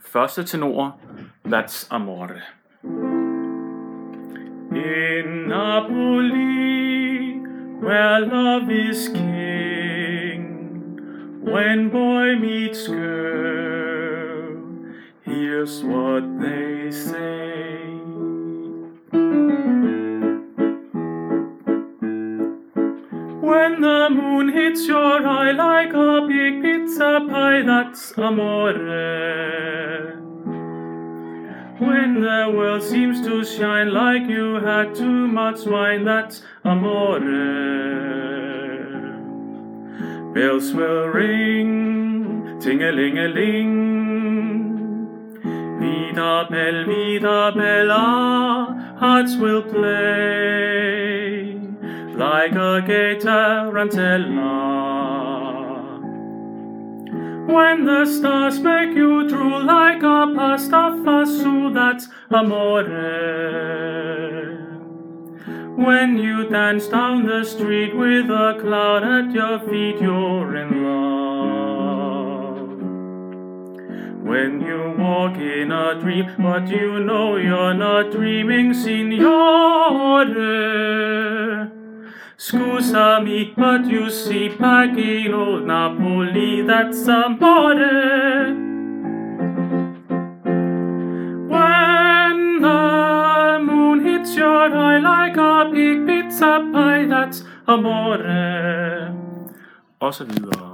Første tenor, That's Amore. In Napoli, where love is king, when boy meets girl, here's what they say. When the moon hits your eye like a big pizza pie, that's amore. When the world seems to shine like you had too much wine, that's amore. Bells will ring, ting-a-ling-a-ling. Vida bella, hearts will play like a gay tarantella. When the stars make you drool like a pasta fasu, that's amore. When you dance down the street with a cloud at your feet, you're in love. When you walk in a dream, but you know you're not dreaming, signore. Scusami, but you see, back in old Napoli, that's amore. When the moon hits your eye like a big pizza pie, that's amore. Og så videre.